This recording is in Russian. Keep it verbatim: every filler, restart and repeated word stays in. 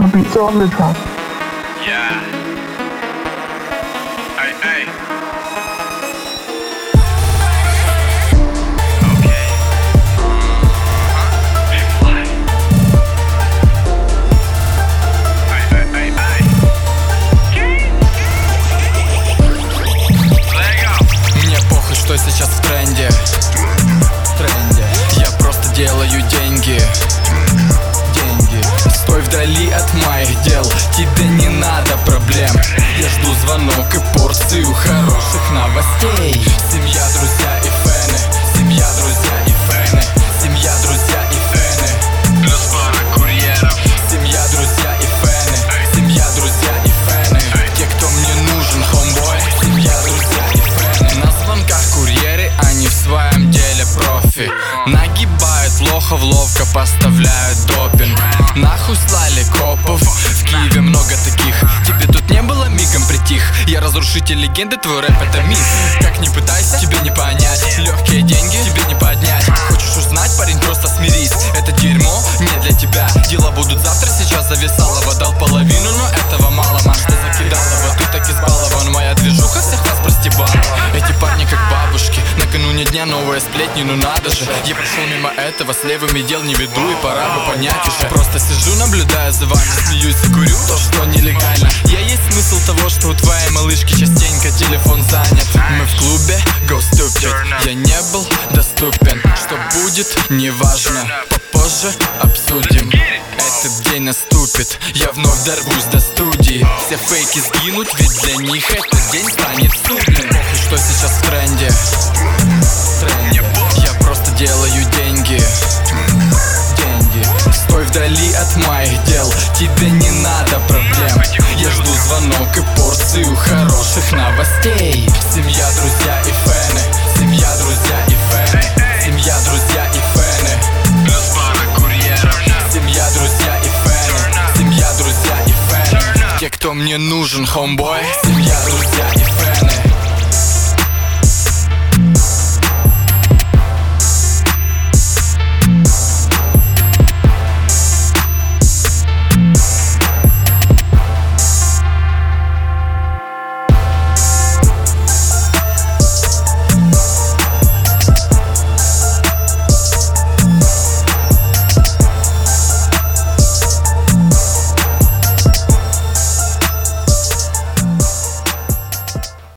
the beats on the track. Yeah. Hey, hey. Okay. Huh? Big fly. Hey, hey, hey, hey. Lego. Мне похуй, что сейчас в тренде. В тренде. Я просто делаю деньги. Стой вдали от моих дел, тебе не надо проблем. Я жду звонок и порцию хороших новостей. Семья, друзья и фэны. Семья, друзья и фэны. Семья, друзья и фэны. Плюс пара курьеров. Семья, друзья и фэны. Семья, друзья и фэны. Те, кто мне нужен, хомбой. Семья, друзья и фэны. На звонках курьеры, они в своем деле профи. Нагибают лохов, ловко поставляют допинг. Нахуй слали копов, в Киеве много таких. Тебе тут не было, мигом притих. Я разрушитель легенды, твой рэп это миф. Как ни пытайся, тебе не понять. Легкие деньги тебе не поднять. Хочешь узнать, парень, просто смирись. Это дерьмо не для тебя. Дела будут завтра, сейчас зависалово. Дал половину, но этого мало, мам, что закидалово. Ты так избалован, моя движуха всех вас простебала. Эти парни как бабушки, накануне дня новые сплетни, ну надо же. Я прошел мимо этого, с левыми дел не веду. И пора бы понять уже. Просто сижу, наблюдая за вами, смеюсь и курю то, что нелегально. Я есть смысл того, что у твоей малышки частенько телефон занят. Мы в клубе, go stupid. Я не был доступен. Что будет, неважно. Попозже обсудим. Этот день наступит, я вновь дорвусь до студии. Все фейки сгинут, ведь для них этот день станет судным. Похуй, что сейчас в тренде. В тренде. Я просто делаю деньги. Деньги. Стой вдали от моих дел, тебе не надо проблем. Я жду звонок и порцию хороших новостей. Семья, друзья и фэны. Семья, друзья и фэны. Семья, друзья и фэны. Плюс пара курьеров. Семья, друзья и фэны. Семья, друзья и фэны. Те, кто мне нужен, хомбой.